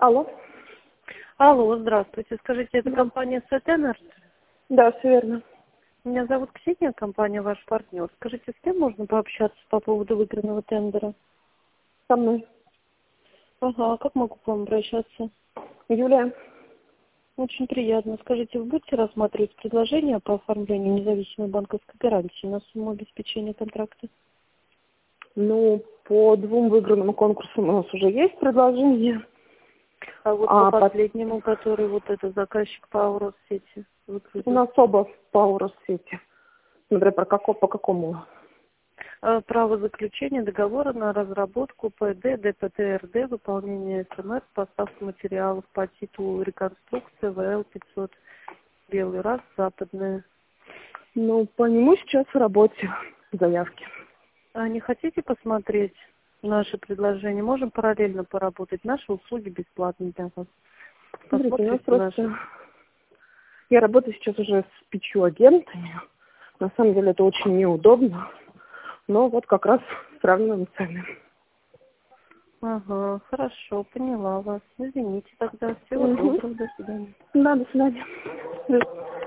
Алло. Алло, здравствуйте. Скажите, это компания Сетенер? Да, все верно. Меня зовут Ксения, компания ваш партнер. Скажите, с кем можно пообщаться по поводу выигранного тендера? Со мной. Ага, а как могу к вам обращаться? Юлия. Очень приятно. Скажите, вы будете рассматривать предложение по оформлению независимой банковской гарантии на сумму обеспечения контракта? Ну, по 2 выигранным конкурсам у нас уже есть предложение. А вот по последнему, который вот это заказчик по Россети У выкрутил. нас оба по Россети. Смотря по какому. Право заключения договора на разработку ПД, ДПТ-РД, выполнение СМС, поставка материалов по титулу реконструкция ВЛ-500, белый раз, западная. Ну, по нему сейчас в работе заявки. А не хотите посмотреть наши предложения? Можем параллельно поработать. Наши услуги бесплатны для вас. Смотрите, у нас Посмотрите просто... наши. Я работаю сейчас уже с 5 агентами. На самом деле это очень неудобно. Но вот как раз сравниваем цены. Ага, хорошо, поняла вас. Извините тогда. Всего Угу. доброго, до свидания. Да, до свидания.